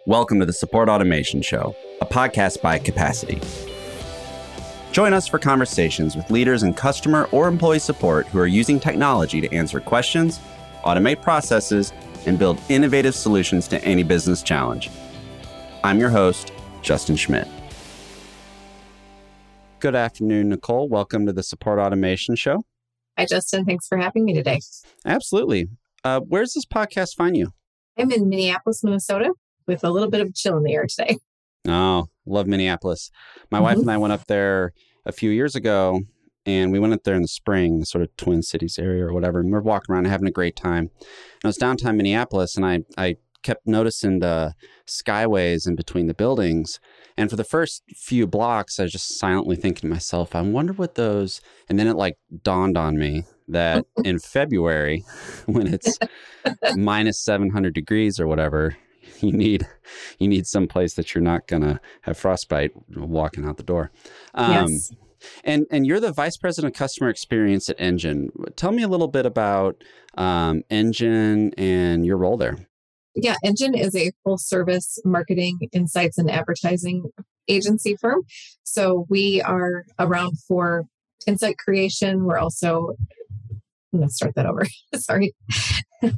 Welcome to the Support Automation Show, a podcast by Capacity. Join us for conversations with leaders in customer or employee support who are using technology to answer questions, automate processes, and build innovative solutions to any business challenge. I'm your host, Justin Schmidt. Good afternoon, Nicole. Welcome to the Support Automation Show. Hi, Justin. Thanks for having me today. Absolutely. Where's this podcast find you? I'm in Minneapolis, Minnesota, with a little bit of chill in the air today. Oh, love Minneapolis. My wife and I went up there a few years ago, and we went up there in the spring, the sort of Twin Cities area or whatever, and we're walking around having a great time. And I was downtown Minneapolis, and I kept noticing the skyways in between the buildings. And for the first few blocks, I was just silently thinking to myself, I wonder what those... And then it dawned on me that in February, when it's minus 700 degrees or whatever, you need some place that you're not going to have frostbite walking out the door. Yes. And you're the Vice President of Customer Experience at Engine. Tell me a little bit about Engine and your role there. Yeah, Engine is a full-service marketing, insights, and advertising agency firm. So we are around for insight creation. We're also... I'm going to start that over. Sorry. All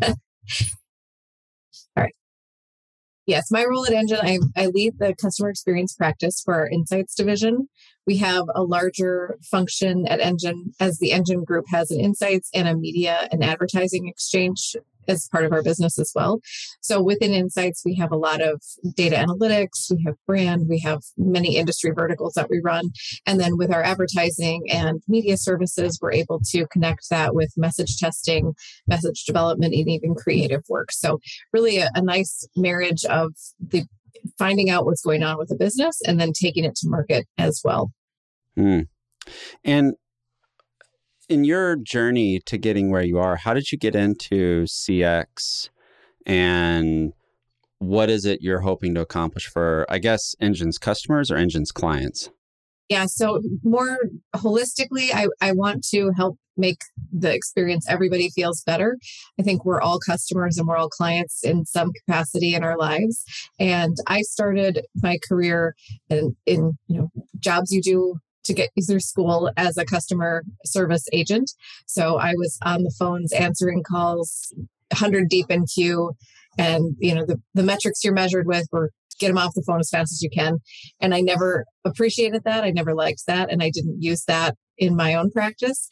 right. Yes, my role at Engine, I lead the customer experience practice for our insights division. We have a larger function at Engine, as the Engine group has an insights and a media and advertising exchange as part of our business as well. So within insights, we have a lot of data analytics, we have brand, we have many industry verticals that we run. And then with our advertising and media services, we're able to connect that with message testing, message development, and even creative work. So really a nice marriage of the finding out what's going on with the business and then taking it to market as well. And in your journey to getting where you are, how did you get into CX, and what is it you're hoping to accomplish for, I guess, Engine's customers or Engine's clients? Yeah, so more holistically, I want to help make the experience everybody feels better. I think we're all customers and we're all clients in some capacity in our lives. And I started my career in jobs you do to get you through school as a customer service agent. So I was on the phones answering calls 100 deep in queue, and the metrics you're measured with were get them off the phone as fast as you can. And I never appreciated that. I never liked that. And I didn't use that in my own practice.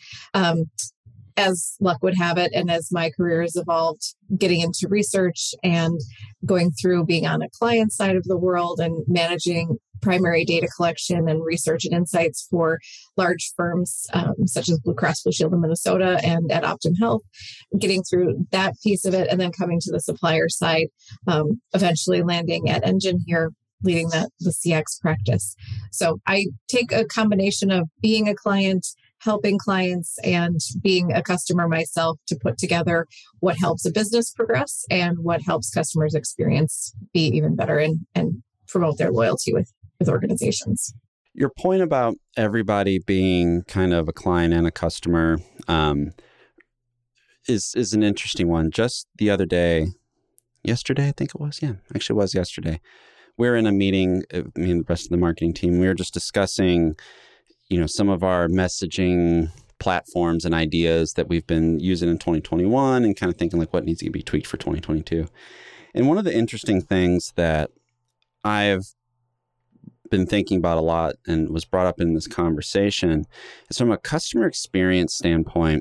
As luck would have it, and as my career has evolved, getting into research and going through being on a client side of the world and managing primary data collection and research and insights for large firms such as Blue Cross Blue Shield in Minnesota and at Optum Health, getting through that piece of it and then coming to the supplier side, eventually landing at Engine here, leading the CX practice. So I take a combination of being a client, helping clients, and being a customer myself to put together what helps a business progress and what helps customers' experience be even better and promote their loyalty with organizations. Your point about everybody being kind of a client and a customer is an interesting one. Just the other day, yesterday, I think it was. Yeah, actually it was yesterday. We were in a meeting, me and the rest of the marketing team. We were just discussing, some of our messaging platforms and ideas that we've been using in 2021 and kind of thinking what needs to be tweaked for 2022. And one of the interesting things that I've been thinking about a lot and was brought up in this conversation is from a customer experience standpoint.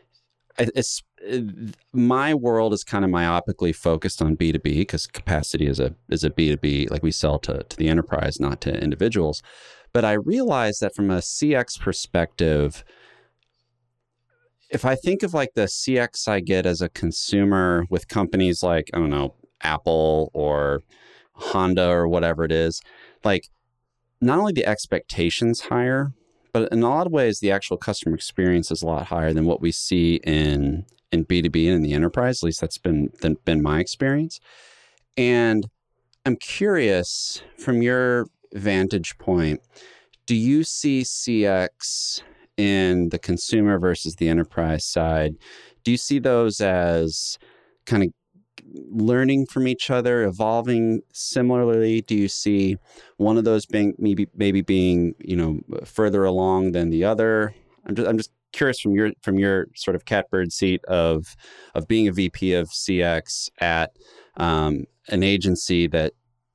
My world is kind of myopically focused on B2B because Capacity is a B2B, we sell to the enterprise, not to individuals. But I realize that from a CX perspective, if I think of the CX I get as a consumer with companies like, I don't know, Apple or Honda or whatever it is, not only the expectations higher, but in a lot of ways, the actual customer experience is a lot higher than what we see in B2B and in the enterprise. At least that's been my experience. And I'm curious, from your vantage point, do you see CX in the consumer versus the enterprise side? Do you see those as kind of learning from each other, evolving similarly? Do you see one of those being maybe being, further along than the other? I'm just curious from your sort of catbird seat of being a VP of CX at an agency that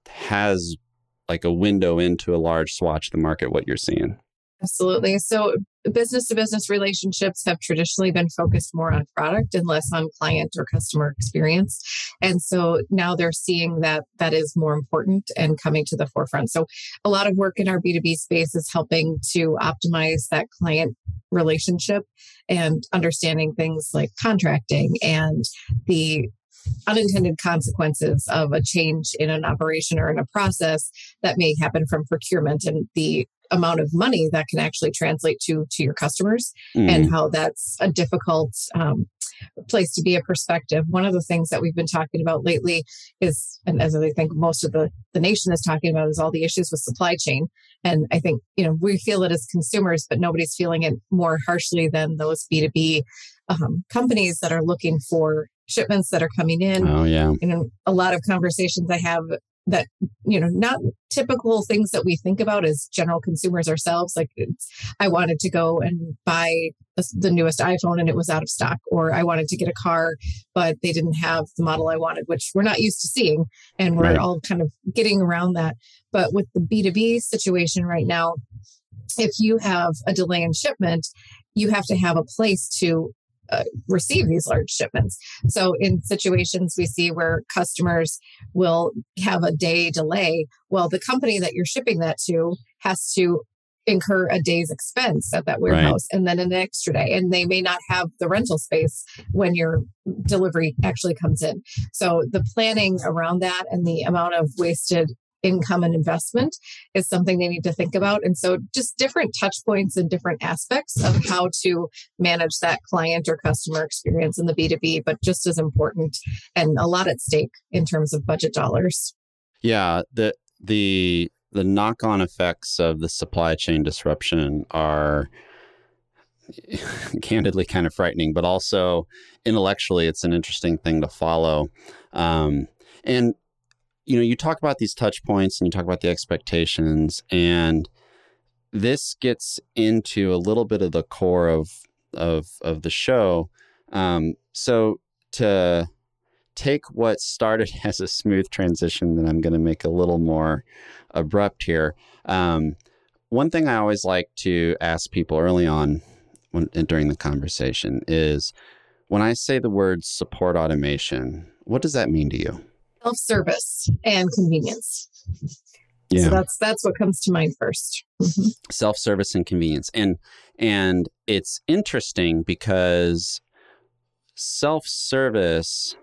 has like a window into a large swatch of the market, what you're seeing. Absolutely. So business to business relationships have traditionally been focused more on product and less on client or customer experience. And so now they're seeing that that is more important and coming to the forefront. So a lot of work in our B2B space is helping to optimize that client relationship and understanding things like contracting and the unintended consequences of a change in an operation or in a process that may happen from procurement, and the amount of money that can actually translate to your customers, and how that's a difficult place to be a perspective. One of the things that we've been talking about lately is, and as I think most of the nation is talking about, is all the issues with supply chain. And I think, we feel it as consumers, but nobody's feeling it more harshly than those B2B companies that are looking for shipments that are coming in. Oh, yeah. A lot of conversations I have that, not typical things that we think about as general consumers ourselves. Like, I wanted to go and buy the newest iPhone and it was out of stock, or I wanted to get a car, but they didn't have the model I wanted, which we're not used to seeing. And we're all kind of getting around that. But with the B2B situation right now, if you have a delay in shipment, you have to have a place to receive these large shipments. So in situations we see where customers will have a day delay, well, the company that you're shipping that to has to incur a day's expense at that warehouse, and then an extra day. And they may not have the rental space when your delivery actually comes in. So the planning around that and the amount of wasted income and investment is something they need to think about. And so just different touch points and different aspects of how to manage that client or customer experience in the B2B, but just as important and a lot at stake in terms of budget dollars. Yeah, the knock-on effects of the supply chain disruption are candidly kind of frightening, but also intellectually, it's an interesting thing to follow. And you talk about these touch points and you talk about the expectations, and this gets into a little bit of the core of the show. So to take what started as a smooth transition that I'm going to make a little more abrupt here. One thing I always like to ask people early on during the conversation is, when I say the word support automation, what does that mean to you? Self-service and convenience. Yeah. So that's what comes to mind first. Mm-hmm. Self-service and convenience. And it's interesting because self-service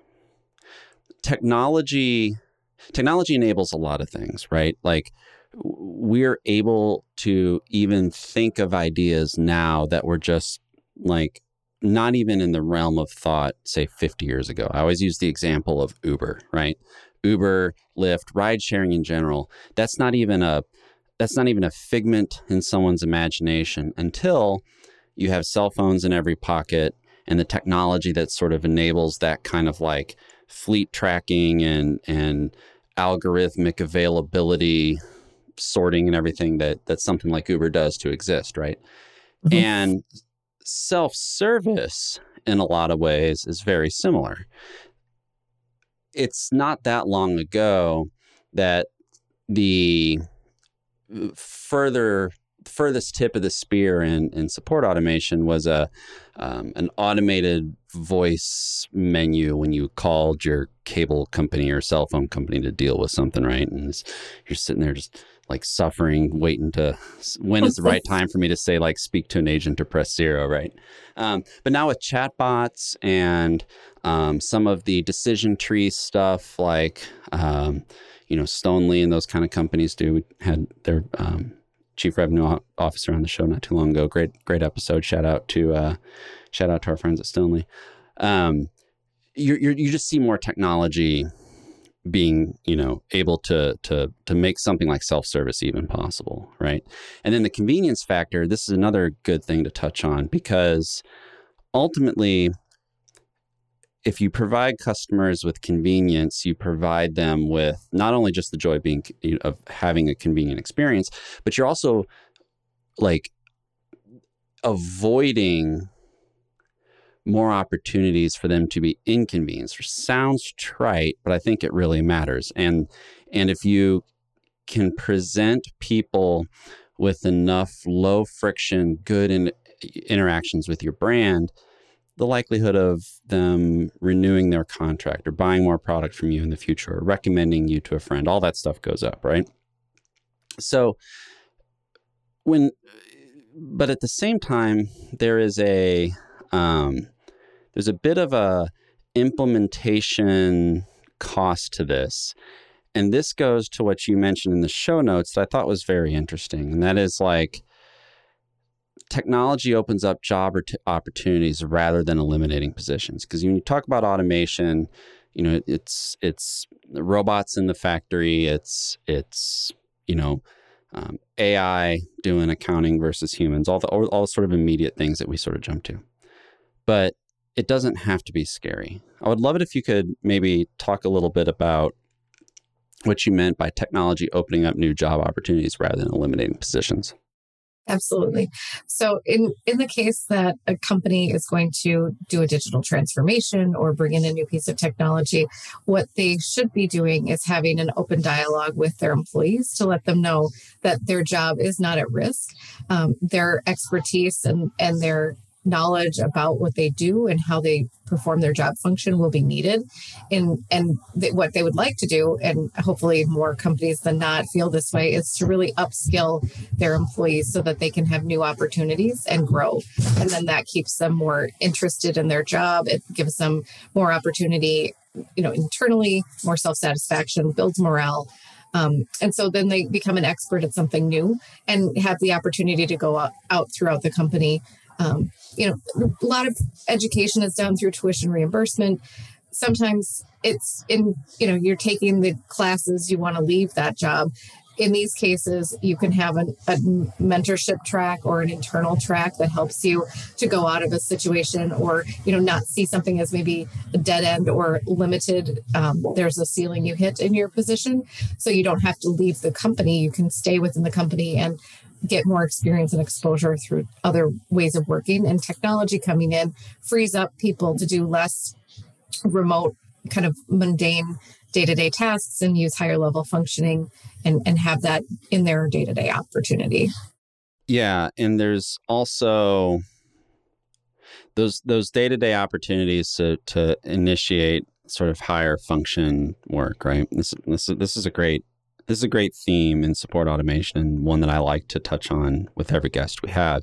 technology enables a lot of things, right? Like, we're able to even think of ideas now that were just like not even in the realm of thought, say 50 years ago. I always use the example of Uber, right? Uber, Lyft, ride sharing in general. That's not even a figment in someone's imagination until you have cell phones in every pocket and the technology that sort of enables that kind of like fleet tracking and algorithmic availability sorting and everything that something like Uber does to exist, right? Mm-hmm. And self-service in a lot of ways is very similar. It's not that long ago that the furthest tip of the spear in support automation was an automated voice menu when you called your cable company or cell phone company to deal with something, right? And you're sitting there just like suffering, waiting to, when is the right time for me to say, like, speak to an agent or press 0, right? But now with chatbots and some of the decision tree stuff, like, Stonely and those kind of companies had their chief revenue officer on the show not too long ago. Great episode. Shout out to our friends at Stonely. You just see more technology being, able to make something like self-service even possible, right? And then the convenience factor, this is another good thing to touch on, because ultimately if you provide customers with convenience, you provide them with not only just the joy of having a convenient experience, but you're also like avoiding more opportunities for them to be inconvenienced. Which sounds trite, but I think it really matters. And if you can present people with enough low friction, good interactions with your brand, the likelihood of them renewing their contract or buying more product from you in the future or recommending you to a friend, all that stuff goes up, right? So but at the same time, there's a bit of a implementation cost to this. And this goes to what you mentioned in the show notes that I thought was very interesting. And that is like technology opens up job opportunities rather than eliminating positions. Because when you talk about automation, it's robots in the factory. It's AI doing accounting versus humans, all sort of immediate things that we sort of jump to. But it doesn't have to be scary. I would love it if you could maybe talk a little bit about what you meant by technology opening up new job opportunities rather than eliminating positions. Absolutely. So in the case that a company is going to do a digital transformation or bring in a new piece of technology, what they should be doing is having an open dialogue with their employees to let them know that their job is not at risk. Their expertise and their knowledge about what they do and how they perform their job function will be needed. What they would like to do, and hopefully more companies than not feel this way, is to really upskill their employees so that they can have new opportunities and grow. And then that keeps them more interested in their job. It gives them more opportunity, internally, more self-satisfaction, builds morale. And so then they become an expert at something new and have the opportunity to go out throughout the company. A lot of education is done through tuition reimbursement. Sometimes it's you're taking the classes, you want to leave that job. In these cases, you can have a mentorship track or an internal track that helps you to go out of a situation or, not see something as maybe a dead end or limited. There's a ceiling you hit in your position. So you don't have to leave the company. You can stay within the company and get more experience and exposure through other ways of working. And technology coming in frees up people to do less remote, kind of mundane day-to-day tasks and use higher level functioning and have that in their day-to-day opportunity. Yeah. And there's also those day-to-day opportunities to initiate sort of higher function work, right? This is a great theme in support automation, and one that I like to touch on with every guest we have.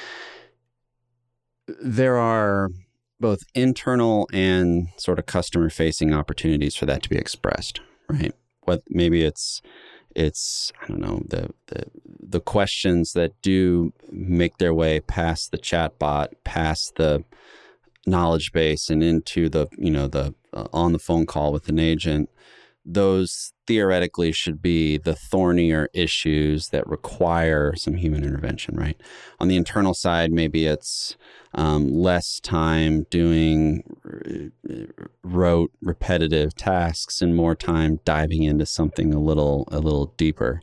There are both internal and sort of customer-facing opportunities for that to be expressed, right? Maybe it's I don't know, the questions that do make their way past the chatbot, past the knowledge base, and into the on the phone call with an agent. Those theoretically should be the thornier issues that require some human intervention, right? On the internal side, maybe it's less time doing rote, repetitive tasks and more time diving into something a little deeper.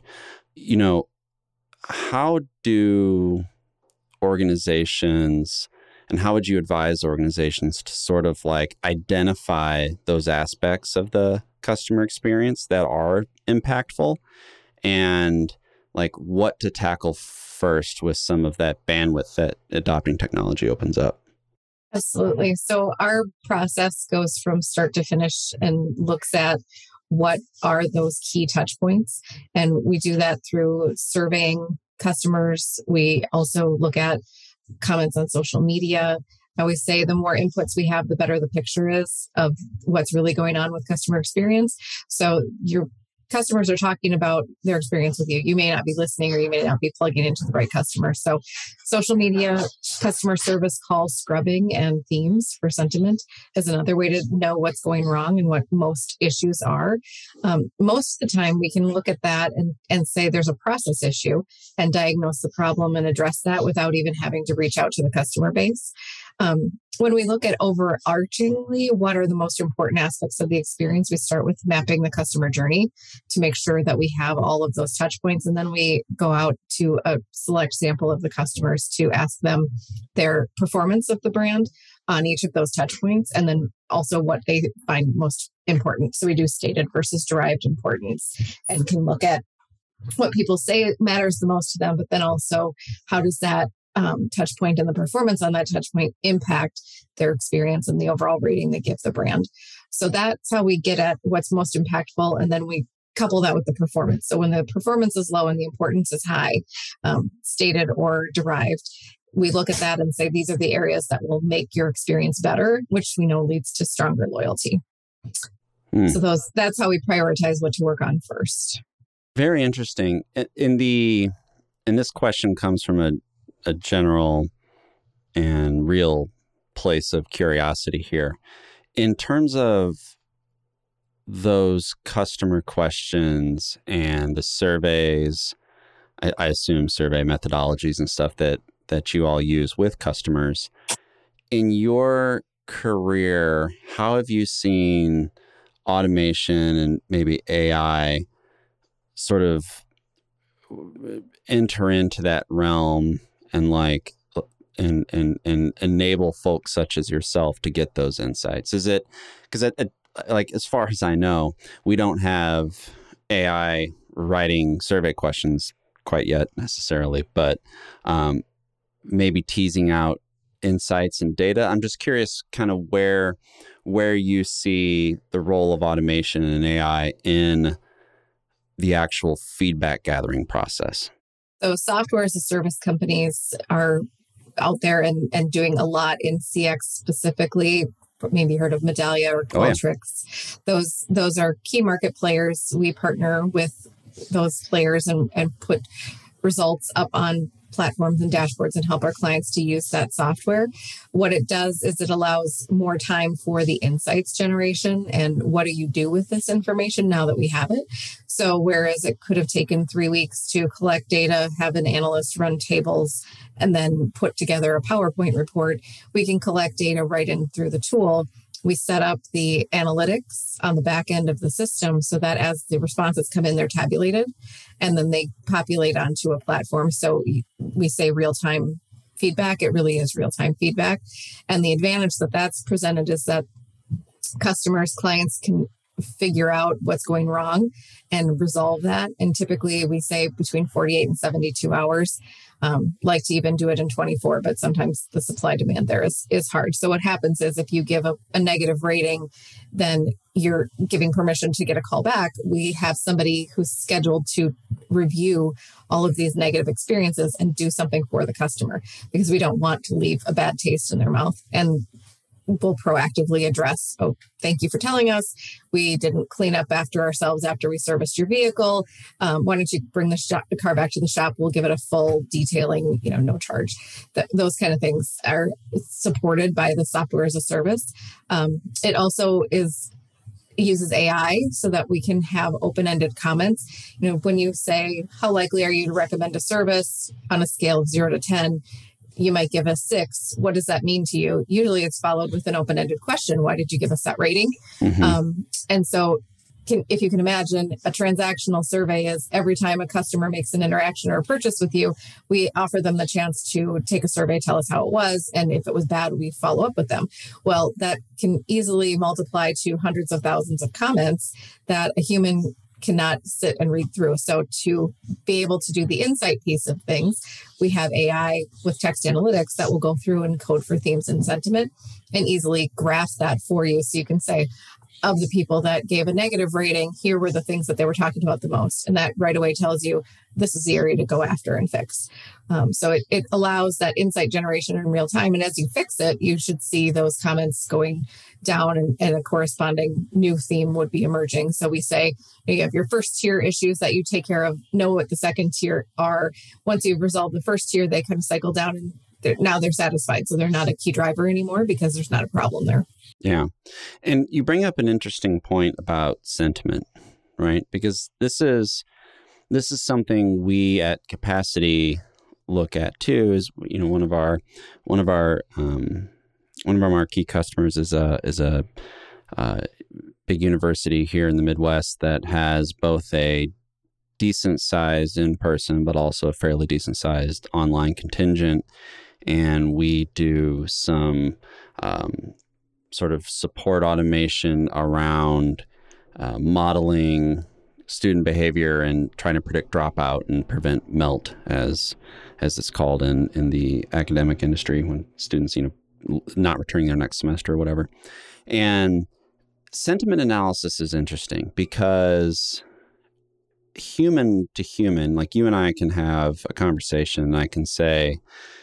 How do organizations, and how would you advise organizations to sort of like identify those aspects of the customer experience that are impactful and like what to tackle first with some of that bandwidth that adopting technology opens up? Absolutely. So our process goes from start to finish and looks at what are those key touch points. And we do that through surveying customers. We also look at comments on social media. I always say the more inputs we have, the better the picture is of what's really going on with customer experience. So your customers are talking about their experience with you. You may not be listening or you may not be plugging into the right customer. So social media, customer service call scrubbing, and themes for sentiment is another way to know what's going wrong and what most issues are. Most of the time we can look at that and say there's a process issue and diagnose the problem and address that without even having to reach out to the customer base. When we look at overarchingly, what are the most important aspects of the experience, we start with mapping the customer journey to make sure that we have all of those touch points. And then we go out to a select sample of the customers to ask them their performance of the brand on each of those touch points, and then also what they find most important. So we do stated versus derived importance and can look at what people say matters the most to them, but then also how does that touch point and the performance on that touch point impact their experience and the overall rating they give the brand. So that's how we get at what's most impactful. And then we couple that with the performance. So when the performance is low and the importance is high, stated or derived, we look at that and say, these are the areas that will make your experience better, which we know leads to stronger loyalty. So that's how we prioritize what to work on first. Very interesting. And this question comes from a general and real place of curiosity here. In terms of those customer questions and the surveys, I assume survey methodologies and stuff that you all use with customers, in your career, how have you seen automation and maybe AI sort of enter into that realm and and enable folks such as yourself to get those insights? Is it because as far as I know, we don't have AI writing survey questions quite yet necessarily, but maybe teasing out insights and data. I'm just curious kind of where you see the role of automation and AI in the actual feedback gathering process. So software as a service companies are out there and doing a lot in CX specifically. Maybe heard of Medallia or Qualtrics. Oh, yeah. Those are key market players. We partner with those players and put results up on platforms and dashboards and help our clients to use that software. What it does is it allows more time for the insights generation and what do you do with this information now that we have it. So whereas it could have taken 3 weeks to collect data, have an analyst run tables, and then put together a PowerPoint report, we can collect data right in through the tool. We set up the analytics on the back end of the system so that as the responses come in, they're tabulated and then they populate onto a platform. So we say real-time feedback. It really is real-time feedback. And the advantage that that's presented is that customers, clients can figure out what's going wrong and resolve that. And typically we say between 48 and 72 hours. Like to even do it in 24, but sometimes the supply demand there is hard. So what happens is if you give a negative rating, then you're giving permission to get a call back. We have somebody who's scheduled to review all of these negative experiences and do something for the customer because we don't want to leave a bad taste in their mouth. And we'll proactively address, oh, thank you for telling us. We didn't clean up after ourselves after we serviced your vehicle. Why don't you bring the car back to the shop? We'll give it a full detailing, no charge. Those kind of things are supported by the software as a service. It also uses AI so that we can have open-ended comments. When you say, how likely are you to recommend a service on a scale of 0 to 10? You might give a 6. What does that mean to you? Usually it's followed with an open-ended question. Why did you give us that rating? Mm-hmm. And so if you can imagine, a transactional survey is every time a customer makes an interaction or a purchase with you, we offer them the chance to take a survey, tell us how it was. And if it was bad, we follow up with them. Well, that can easily multiply to hundreds of thousands of comments that a human cannot sit and read through. So to be able to do the insight piece of things, we have AI with text analytics that will go through and code for themes and sentiment and easily graph that for you. So you can say, of the people that gave a negative rating, here were the things that they were talking about the most. And that right away tells you this is the area to go after and fix. So it allows that insight generation in real time. And as you fix it, you should see those comments going down and a corresponding new theme would be emerging. So we say, you have your first tier issues that you take care of, know what the second tier are. Once you've resolved the first tier, they kind of cycle down and now they're satisfied. So they're not a key driver anymore because there's not a problem there. Yeah. And you bring up an interesting point about sentiment, right? Because this is something we at Capacity look at too, is one of our one of our marquee customers is a big university here in the Midwest that has both a decent sized in person, but also a fairly decent sized online contingent. And we do some sort of support automation around modeling student behavior and trying to predict dropout and prevent melt, as it's called in the academic industry, when students, not returning their next semester or whatever. And sentiment analysis is interesting because human to human, like you and I can have a conversation and I can say,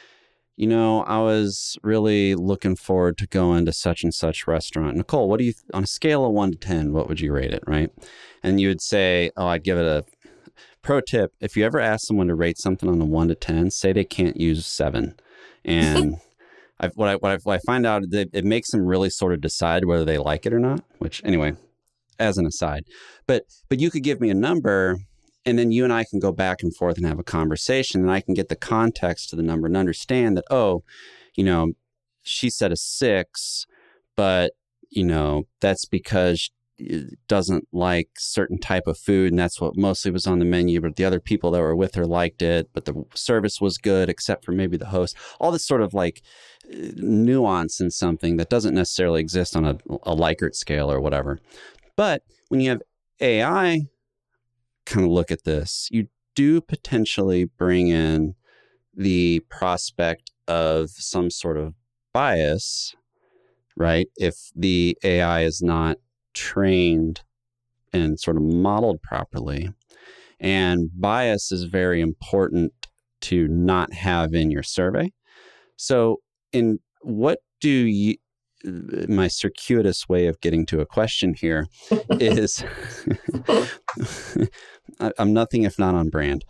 I was really looking forward to going to such and such restaurant. Nicole, what do you, on a scale of 1 to 10, what would you rate it, right? And you would say, I'd give it a pro tip. If you ever ask someone to rate something on a 1 to 10, say they can't use 7. And what I find out, it makes them really sort of decide whether they like it or not, which anyway, as an aside. But you could give me a number, and then you and I can go back and forth and have a conversation, and I can get the context to the number and understand that, she said a 6, but, that's because she doesn't like certain type of food, and that's what mostly was on the menu, but the other people that were with her liked it, but the service was good, except for maybe the host. All this sort of like nuance in something that doesn't necessarily exist on a Likert scale or whatever. But when you have AI kind of look at this, you do potentially bring in the prospect of some sort of bias, right? If the AI is not trained and sort of modeled properly. And bias is very important to not have in your survey. So what do you, my circuitous way of getting to a question here is, I'm nothing if not on brand.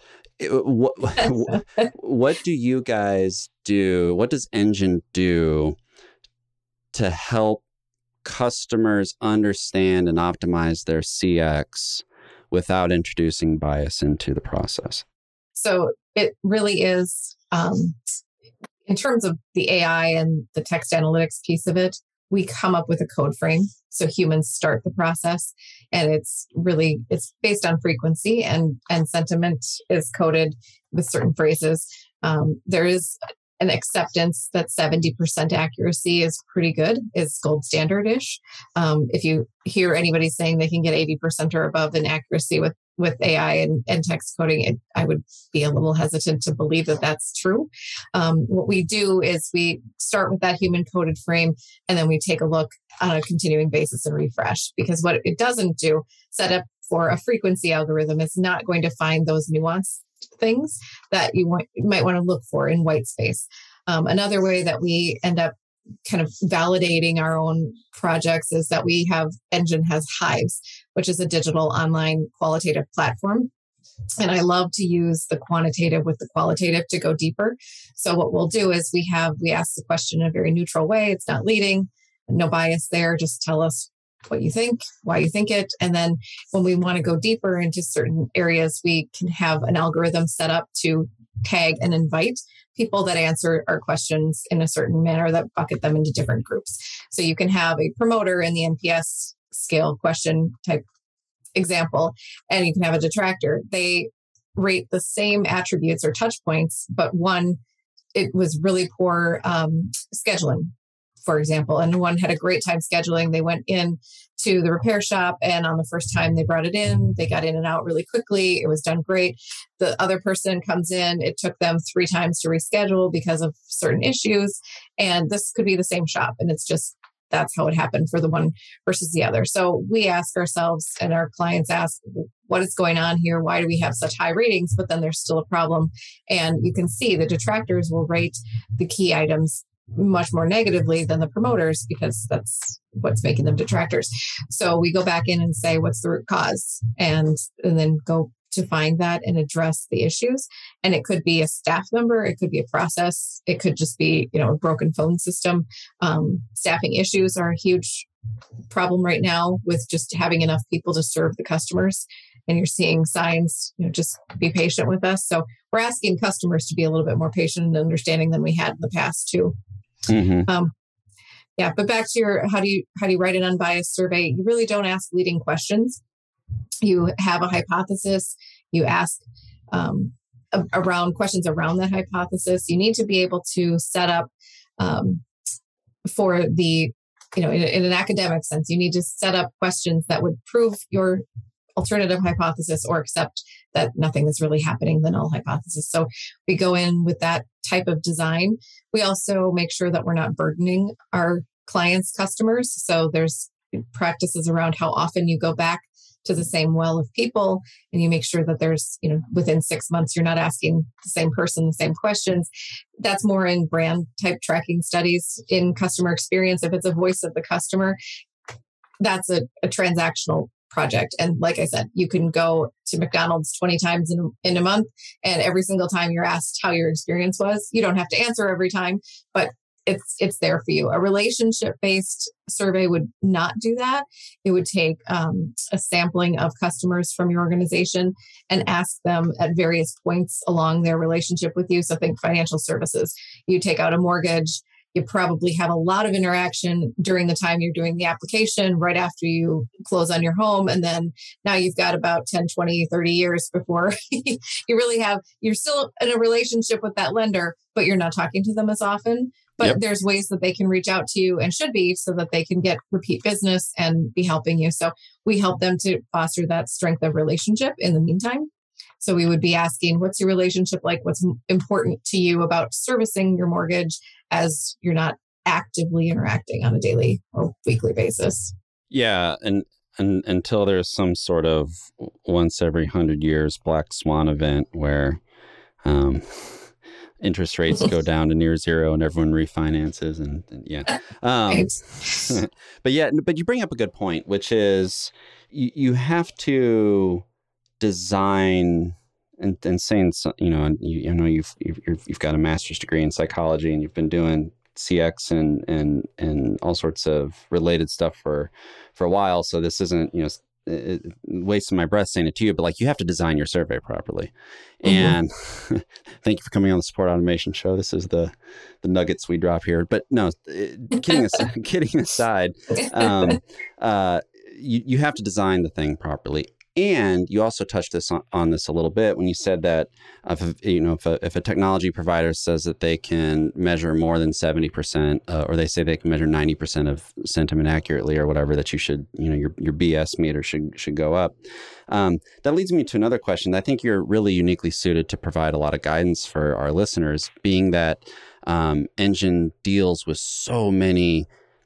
What do you guys do? What does Engine do to help customers understand and optimize their CX without introducing bias into the process? So it really is, in terms of the AI and the text analytics piece of it, we come up with a code frame. So humans start the process, and it's based on frequency, and sentiment is coded with certain phrases. There is an acceptance that 70% accuracy is pretty good, is gold standard-ish. If you hear anybody saying they can get 80% or above in accuracy with AI and text coding, I would be a little hesitant to believe that that's true. What we do is we start with that human coded frame, and then we take a look on a continuing basis and refresh, because what it doesn't do, set up for a frequency algorithm, is not going to find those nuanced things that you might want to look for in white space. Another way that we end up kind of validating our own projects is that Engine has Hives, which is a digital online qualitative platform. And I love to use the quantitative with the qualitative to go deeper. So what we'll do is we ask the question in a very neutral way. It's not leading, no bias there. Just tell us what you think, why you think it. And then when we want to go deeper into certain areas, we can have an algorithm set up to tag and invite people that answer our questions in a certain manner that bucket them into different groups. So you can have a promoter in the NPS scale question type example, and you can have a detractor. They rate the same attributes or touch points, but one, it was really poor scheduling, for example, and one had a great time scheduling. They went in to the repair shop, and on the first time they brought it in, they got in and out really quickly. It was done great. The other person comes in, it took them 3 times to reschedule because of certain issues. And this could be the same shop, and it's just, that's how it happened for the one versus the other. So we ask ourselves, and our clients ask, what is going on here? Why do we have such high ratings, but then there's still a problem? And you can see the detractors will rate the key items much more negatively than the promoters, because that's what's making them detractors. So we go back in and say, what's the root cause? And then go to find that and address the issues. And it could be a staff member, it could be a process, it could just be, a broken phone system. Staffing issues are a huge problem right now with just having enough people to serve the customers. And you're seeing signs, just be patient with us. So we're asking customers to be a little bit more patient and understanding than we had in the past too. Mm-hmm. Yeah, but back to your how do you write an unbiased survey? You really don't ask leading questions. You have a hypothesis. You ask around questions around that hypothesis. You need to be able to set up for the, in an academic sense, you need to set up questions that would prove your alternative hypothesis or accept that nothing is really happening, the null hypothesis. So we go in with that type of design. We also make sure that we're not burdening our clients' customers. So there's practices around how often you go back to the same well of people, and you make sure that there's, within 6 months, you're not asking the same person the same questions. That's more in brand type tracking studies. In customer experience, if it's a voice of the customer, that's a transactional project. And like I said, you can go to McDonald's 20 times in a month, and every single time you're asked how your experience was, you don't have to answer every time, but it's there for you. A relationship-based survey would not do that. It would take a sampling of customers from your organization and ask them at various points along their relationship with you. So think financial services. You take out a mortgage. You probably have a lot of interaction during the time you're doing the application, right after you close on your home. And then now you've got about 10, 20, 30 years before you're still in a relationship with that lender, but you're not talking to them as often. But There's ways that they can reach out to you, and should be, so that they can get repeat business and be helping you. So we help them to foster that strength of relationship in the meantime. So we would be asking, what's your relationship like? What's important to you about servicing your mortgage as you're not actively interacting on a daily or weekly basis? Yeah. And until there's some sort of once every 100 years black swan event where interest rates go down to near zero and everyone refinances and yeah. But you bring up a good point, which is you have to design and saying, you've got a master's degree in psychology and you've been doing CX and all sorts of related stuff for a while. So this isn't, wasting my breath saying it to you, but like, you have to design your survey properly. Mm-hmm. And thank you for coming on the Support Automation Show. This is the nuggets we drop here. But no, kidding aside, you have to design the thing properly. And you also touched on this a little bit when you said that if a technology provider says that they can measure more than 70%, or they say they can measure 90% of sentiment accurately or whatever, that you should, your BS meter should go up. That leads me to another question. I think you're really uniquely suited to provide a lot of guidance for our listeners, being that Engine deals with so many.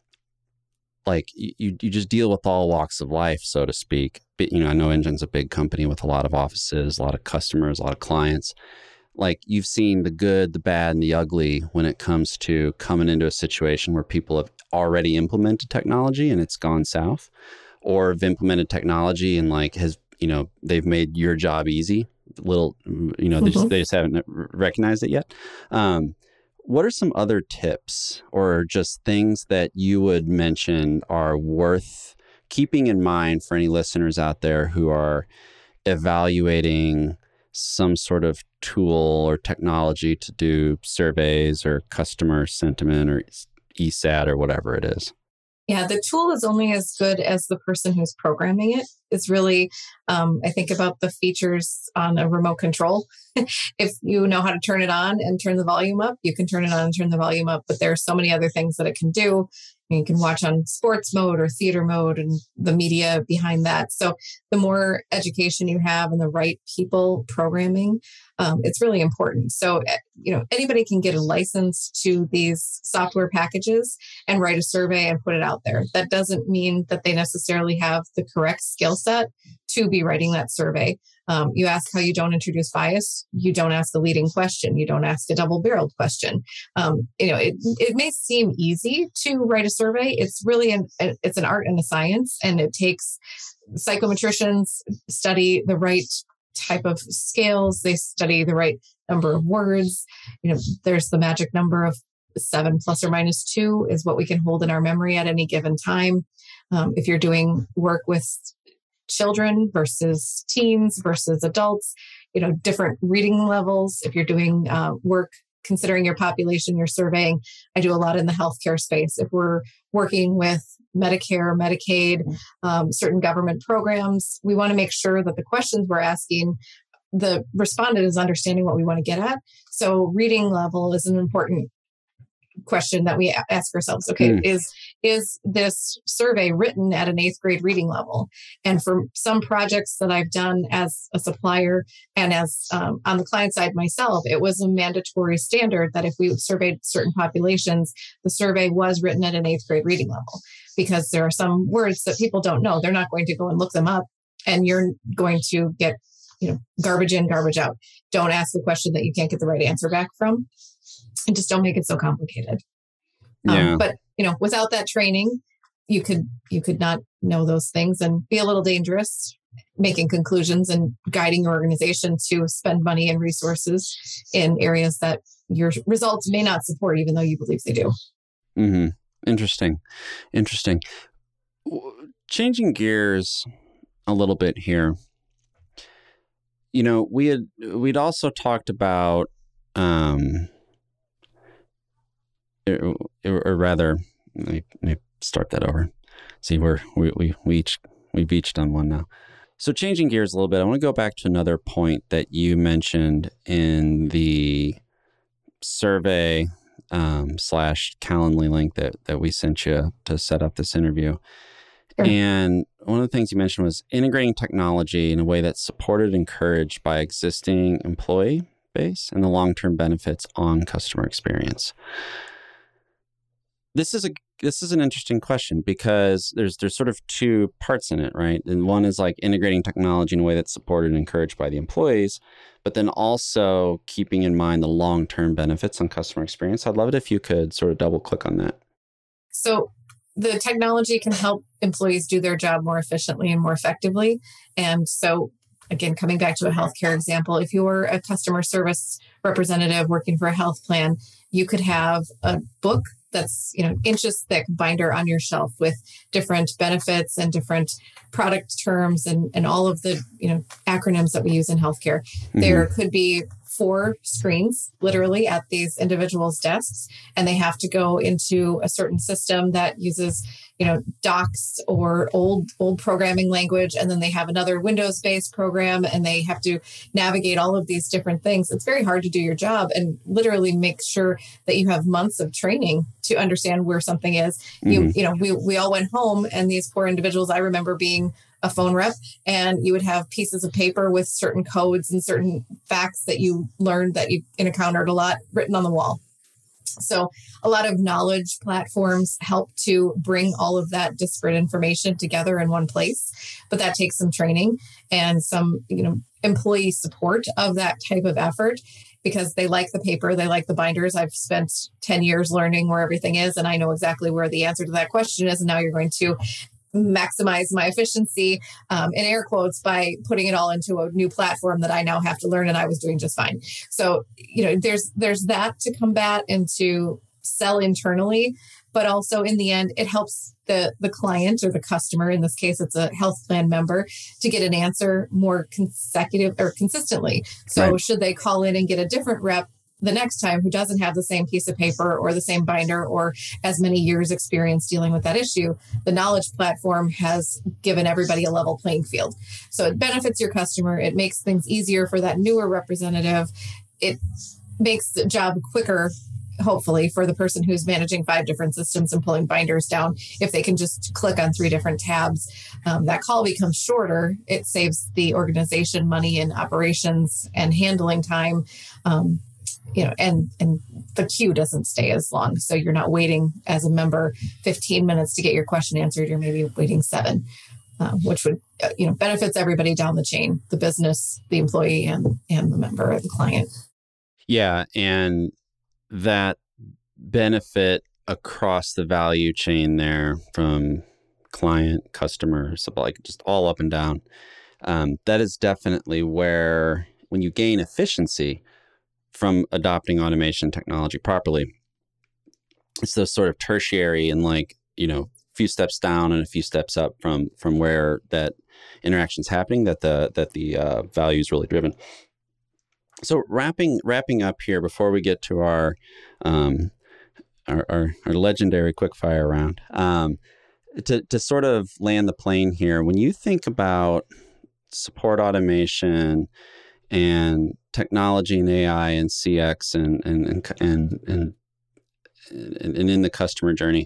Like you just deal with all walks of life, so to speak. But, I know Engine's a big company with a lot of offices, a lot of customers, a lot of clients. Like, you've seen the good, the bad, and the ugly when it comes to coming into a situation where people have already implemented technology and it's gone south, or have implemented technology and they've made your job easy. Mm-hmm. They just haven't recognized it yet. What are some other tips or just things that you would mention are worth keeping in mind for any listeners out there who are evaluating some sort of tool or technology to do surveys or customer sentiment or ESAT or whatever it is? Yeah, the tool is only as good as the person who's programming it. It's really, I think about the features on a remote control. If you know how to turn it on and turn the volume up, you can turn it on and turn the volume up. But there are so many other things that it can do. You can watch on sports mode or theater mode and the media behind that. So the more education you have and the right people programming, it's really important. So, anybody can get a license to these software packages and write a survey and put it out there. That doesn't mean that they necessarily have the correct skill set to be writing that survey. You ask how you don't introduce bias. You don't ask a leading question. You don't ask a double-barreled question. It may seem easy to write a survey. It's really it's an art and a science, and it takes psychometricians study the right type of scales. They study the right number of words. There's the magic number of 7 plus or minus 2 is what we can hold in our memory at any given time. If you're doing work with children versus teens versus adults, different reading levels. If you're doing work considering your population you're surveying. I do a lot in the healthcare space. If we're working with Medicare, Medicaid, certain government programs, we want to make sure that the questions we're asking, the respondent is understanding what we want to get at. So reading level is an important question that we ask ourselves. Okay, is this survey written at an 8th grade reading level? And for some projects that I've done as a supplier and as on the client side myself, it was a mandatory standard that if we surveyed certain populations, the survey was written at an 8th grade reading level, because there are some words that people don't know. They're not going to go and look them up, and you're going to get, garbage in, garbage out. Don't ask a question that you can't get the right answer back from. And just don't make it so complicated. Yeah. But without that training, you could not know those things and be a little dangerous, making conclusions and guiding your organization to spend money and resources in areas that your results may not support, even though you believe they do. Mm-hmm. Interesting. Changing gears a little bit here. We'd also talked about, or rather, let me start that over. See, we've each done one now. So changing gears a little bit, I want to go back to another point that you mentioned in the survey / Calendly link that we sent you to set up this interview. Sure. And one of the things you mentioned was integrating technology in a way that's supported and encouraged by existing employee base and the long-term benefits on customer experience. This is an interesting question, because there's sort of two parts in it, right? And one is like integrating technology in a way that's supported and encouraged by the employees, but then also keeping in mind the long-term benefits on customer experience. I'd love it if you could sort of double click on that. So the technology can help employees do their job more efficiently and more effectively. And so, again, coming back to a healthcare example, if you're a customer service representative working for a health plan, you could have a book that's inches thick binder on your shelf with different benefits and different product terms and all of the acronyms that we use in healthcare. Mm-hmm. There could be 4 screens literally at these individuals' desks, and they have to go into a certain system that uses docs or old programming language, and then they have another Windows-based program, and they have to navigate all of these different things. It's very hard to do your job and literally make sure that you have months of training to understand where something is. Mm-hmm. We all went home, and these poor individuals, I remember being a phone rep, and you would have pieces of paper with certain codes and certain facts that you learned that you encountered a lot written on the wall. So a lot of knowledge platforms help to bring all of that disparate information together in one place, but that takes some training and some, employee support of that type of effort, because they like the paper, they like the binders. I've spent 10 years learning where everything is, and I know exactly where the answer to that question is. And now you're going to maximize my efficiency, in air quotes, by putting it all into a new platform that I now have to learn, and I was doing just fine. So, there's that to combat and to sell internally, but also in the end, it helps the client or the customer, in this case, it's a health plan member, to get an answer more consistently. So right. Should they call in and get a different rep the next time who doesn't have the same piece of paper or the same binder or as many years experience dealing with that issue, the knowledge platform has given everybody a level playing field. So it benefits your customer. It makes things easier for that newer representative. It makes the job quicker, hopefully, for the person who's managing 5 different systems and pulling binders down. If they can just click on 3 different tabs, that call becomes shorter. It saves the organization money in operations and handling time. And the queue doesn't stay as long. So you're not waiting as a member 15 minutes to get your question answered. You're maybe waiting 7, which would, benefits everybody down the chain, the business, the employee, and the member or the client. Yeah. And that benefit across the value chain there, from client, customer, supply, just all up and down. That is definitely where, when you gain efficiency from adopting automation technology properly, it's those sort of tertiary and few steps down and a few steps up from where that interaction's happening, that the value is really driven. So wrapping up here before we get to um, our legendary quickfire round, to sort of land the plane here, when you think about support automation and technology and AI and CX and in the customer journey,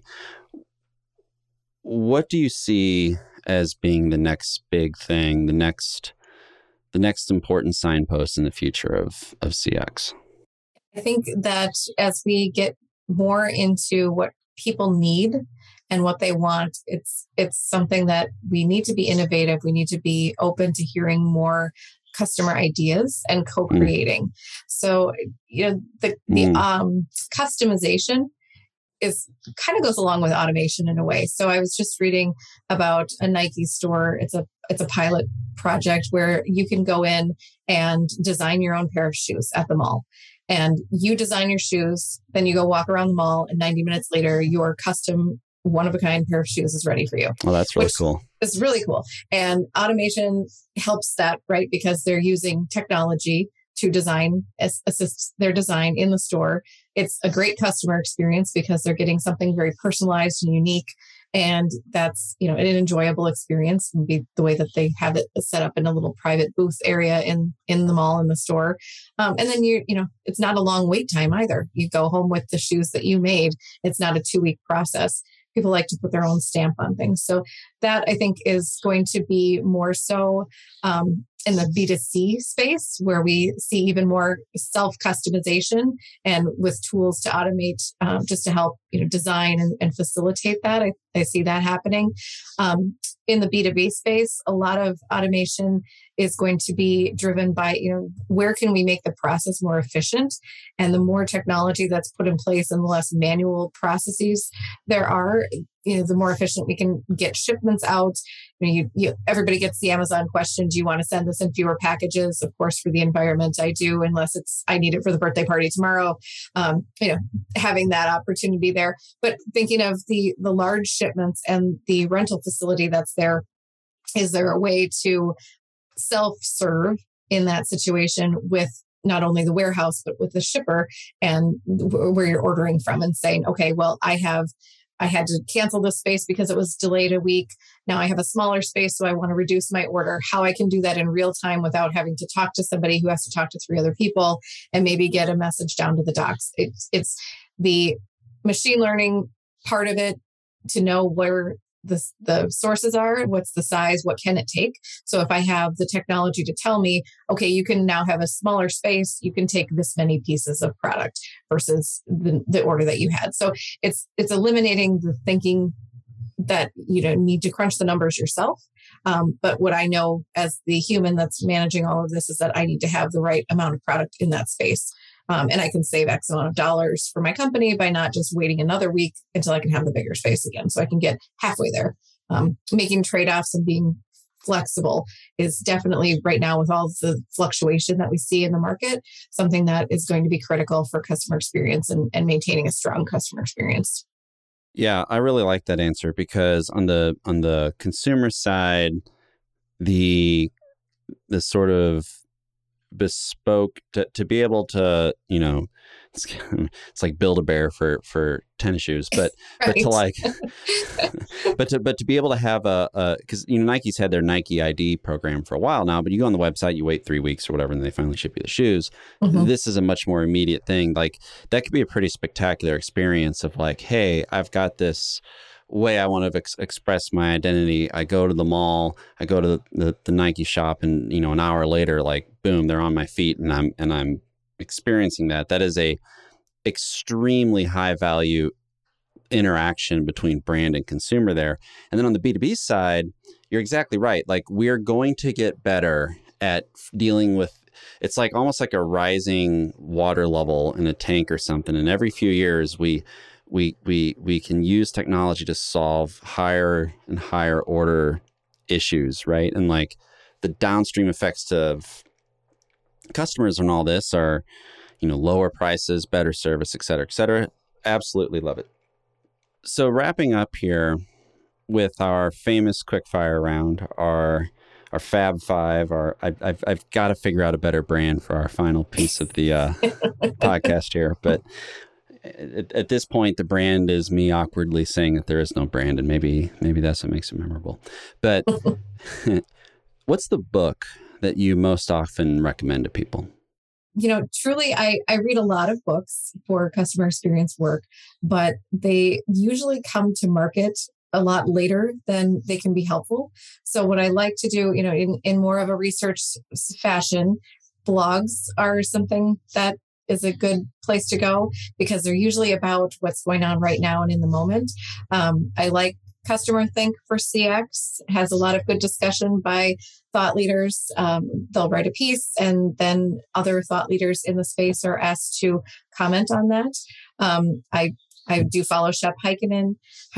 what do you see as being the next big thing, the next important signpost in the future of CX? I think that as we get more into what people need and what they want, it's something that we need to be innovative. We need to be open to hearing more customer ideas and co-creating. So, the customization is kind of goes along with automation in a way. So I was just reading about a Nike store. It's a pilot project where you can go in and design your own pair of shoes at the mall. And you design your shoes, then you go walk around the mall, and 90 minutes later, your custom one-of-a-kind pair of shoes is ready for you. Well, that's really cool. It's really cool. And automation helps that, right? Because they're using technology to assist their design in the store. It's a great customer experience because they're getting something very personalized and unique. And that's, an enjoyable experience, and be the way that they have it set up in a little private booth area in the mall, in the store. And then it's not a long wait time either. You go home with the shoes that you made. It's not a 2-week process. People like to put their own stamp on things. So that, I think, is going to be more so in the B2C space, where we see even more self-customization and with tools to automate, just to help design and facilitate that. I see that happening. In the B2B space, a lot of automation is going to be driven by, where can we make the process more efficient? And the more technology that's put in place and the less manual processes there are, the more efficient we can get shipments out. Everybody gets the Amazon question, do you want to send this in fewer packages? Of course, for the environment, I do, unless I need it for the birthday party tomorrow. Having that opportunity there. But thinking of the large shipments and the rental facility that's there, is there a way to self-serve in that situation with not only the warehouse, but with the shipper and where you're ordering from, and saying, okay, well, I had to cancel this space because it was delayed a week. Now I have a smaller space, so I want to reduce my order. How I can do that in real time without having to talk to somebody who has to talk to 3 other people and maybe get a message down to the docs. It's the machine learning part of it, to know where the sources are, what's the size, what can it take. So if I have the technology to tell me, okay, you can now have a smaller space, you can take this many pieces of product versus the order that you had. So it's eliminating the thinking that you don't need to crunch the numbers yourself. But what I know as the human that's managing all of this is that I need to have the right amount of product in that space. And I can save X amount of dollars for my company by not just waiting another week until I can have the bigger space again. So I can get halfway there. Making trade-offs and being flexible is definitely, right now, with all the fluctuation that we see in the market, something that is going to be critical for customer experience and maintaining a strong customer experience. Yeah, I really like that answer, because on the consumer side, the sort of bespoke to be able to, it's like Build-A-Bear for tennis shoes, but Right. but to like but to be able to have because Nike's had their Nike ID program for a while now, but you go on the website, you wait 3 weeks or whatever, and they finally ship you the shoes. Mm-hmm. This is a much more immediate thing. Like, that could be a pretty spectacular experience of like, hey, I've got this way I want to express my identity. I go to the mall, I go to the Nike shop, and an hour later, like, boom, they're on my feet, and I'm experiencing that. That is a extremely high value interaction between brand and consumer there. And then on the B2B side, you're exactly right. Like, we're going to get better at dealing with, it's like almost like a rising water level in a tank or something. And every few years we can use technology to solve higher and higher order issues, right? And like, the downstream effects of customers and all this are, lower prices, better service, et cetera, et cetera. Absolutely love it. So wrapping up here with our famous quickfire round, our our Fab Five. I've got to figure out a better brand for our final piece of the podcast here. But at this point, the brand is me awkwardly saying that there is no brand, and maybe that's what makes it memorable. But what's the book that you most often recommend to people? Truly, I read a lot of books for customer experience work, but they usually come to market a lot later than they can be helpful. So what I like to do, in more of a research fashion, blogs are something that is a good place to go because they're usually about what's going on right now and in the moment. I like Customer Think for CX, has a lot of good discussion by thought leaders. They'll write a piece and then other thought leaders in the space are asked to comment on that. I do follow Shep Hyken,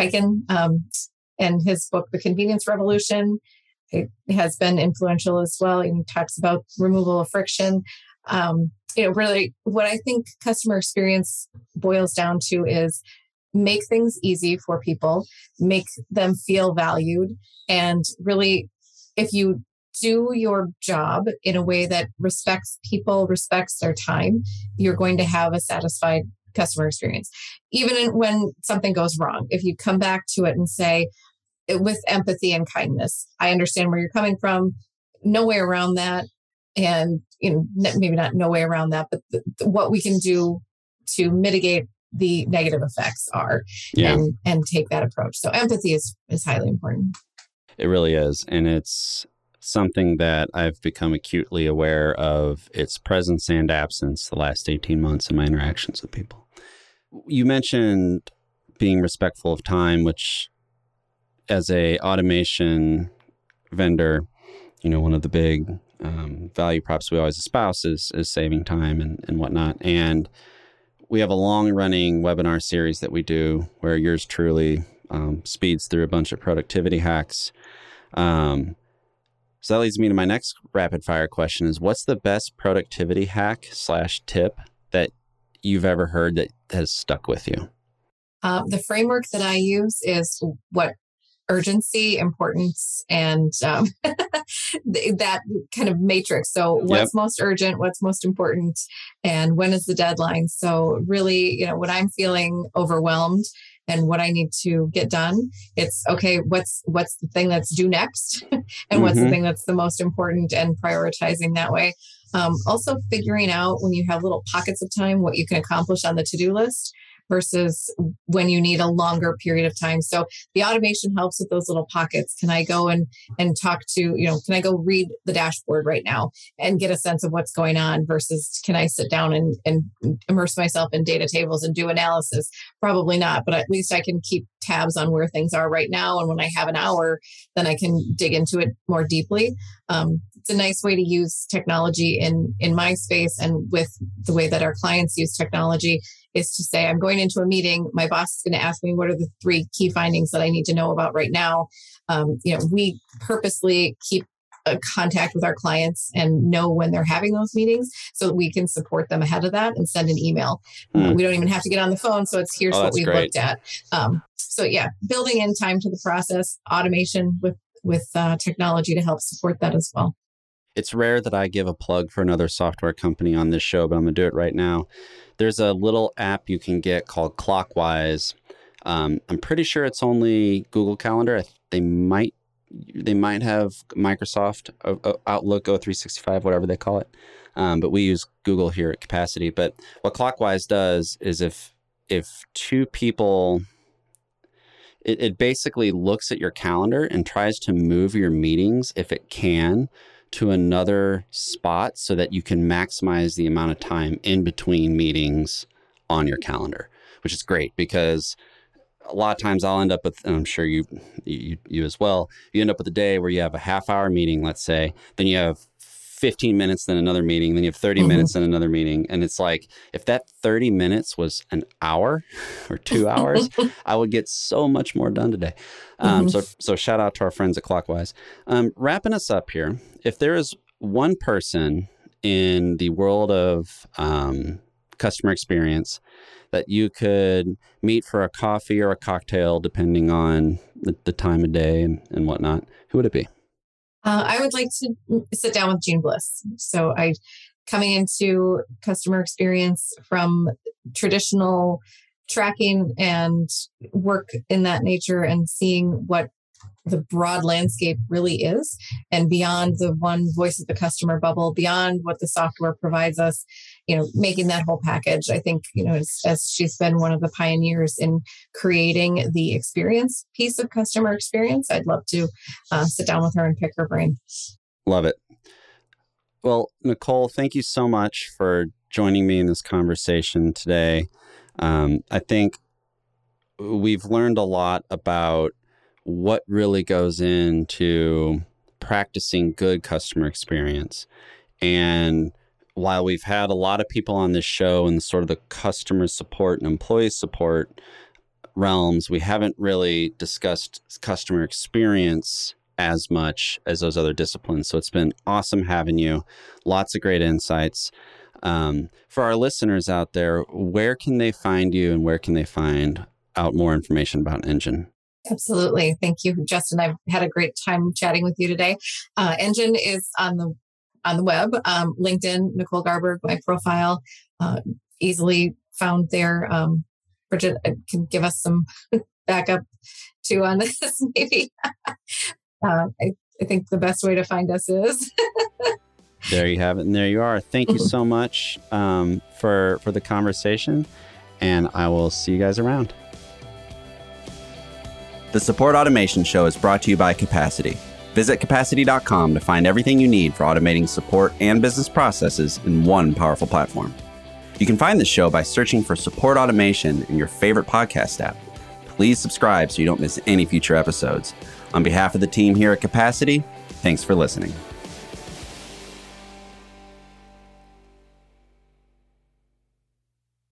and his book, The Convenience Revolution. It has been influential as well. He talks about removal of friction. Really what I think customer experience boils down to is make things easy for people, make them feel valued. And really, if you do your job in a way that respects people, respects their time, you're going to have a satisfied customer experience. Even when something goes wrong, if you come back to it and say, with empathy and kindness, I understand where you're coming from, no way around that. And maybe not no way around that, but what we can do to mitigate the negative effects are, and take that approach. So empathy is highly important. It really is. And it's something that I've become acutely aware of its presence and absence the last 18 months in my interactions with people. You mentioned being respectful of time, which as a automation vendor, one of the big value props we always espouse is saving time and whatnot. And we have a long-running webinar series that we do where yours truly speeds through a bunch of productivity hacks. So that leads me to my next rapid-fire question is, what's the best productivity hack / tip that you've ever heard that has stuck with you? The framework that I use is what urgency, importance, and that kind of matrix. So what's most urgent, what's most important, and when is the deadline? So really, when I'm feeling overwhelmed and what I need to get done, it's okay, what's the thing that's due next? And what's the thing that's the most important, and prioritizing that way. Also figuring out when you have little pockets of time, what you can accomplish on the to-do list versus when you need a longer period of time. So the automation helps with those little pockets. Can I go and talk to, can I go read the dashboard right now and get a sense of what's going on versus can I sit down and immerse myself in data tables and do analysis? Probably not, but at least I can keep tabs on where things are right now. And when I have an hour, then I can dig into it more deeply. It's a nice way to use technology in my space and with the way that our clients use technology is to say, I'm going into a meeting. My boss is going to ask me, what are the 3 key findings that I need to know about right now? We purposely keep a contact with our clients and know when they're having those meetings so that we can support them ahead of that and send an email. We don't even have to get on the phone. So it's here's what we've looked at. Building in time to the process, automation with technology to help support that as well. It's rare that I give a plug for another software company on this show, but I'm going to do it right now. There's a little app you can get called Clockwise. I'm pretty sure it's only Google Calendar. They might have Microsoft Outlook O365, whatever they call it. But we use Google here at Capacity. But what Clockwise does is if 2 people, it basically looks at your calendar and tries to move your meetings, if it can, to another spot so that you can maximize the amount of time in between meetings on your calendar, which is great because a lot of times I'll end up with, and I'm sure you as well, you end up with a day where you have a half-hour meeting, let's say, then you have 15 minutes, then another meeting, then you have 30 minutes, then another meeting. And it's like, if that 30 minutes was an hour or 2 hours, I would get so much more done today. So shout out to our friends at Clockwise. Wrapping us up here, if there is one person in the world of customer experience that you could meet for a coffee or a cocktail, depending on the time of day and whatnot, who would it be? I would like to sit down with Jean Bliss. So coming into customer experience from traditional tracking and work in that nature and seeing what the broad landscape really is, and beyond the one voice of the customer bubble, beyond what the software provides us, making that whole package. I think, as she's been one of the pioneers in creating the experience piece of customer experience, I'd love to sit down with her and pick her brain. Love it. Well, Nicole, thank you so much for joining me in this conversation today. I think we've learned a lot about what really goes into practicing good customer experience. And while we've had a lot of people on this show in sort of the customer support and employee support realms, we haven't really discussed customer experience as much as those other disciplines. So it's been awesome having you. Lots of great insights. For our listeners out there, where can they find you and where can they find out more information about Engine? Absolutely. Thank you, Justin. I've had a great time chatting with you today. Engine is on the web, LinkedIn, Nicole Garberg, my profile, easily found there. Bridget can give us some backup too on this, maybe. I think the best way to find us is. There you have it. And there you are. Thank you so much for the conversation. And I will see you guys around. The Support Automation Show is brought to you by Capacity. Visit capacity.com to find everything you need for automating support and business processes in one powerful platform. You can find the show by searching for Support Automation in your favorite podcast app. Please subscribe so you don't miss any future episodes. On behalf of the team here at Capacity, thanks for listening.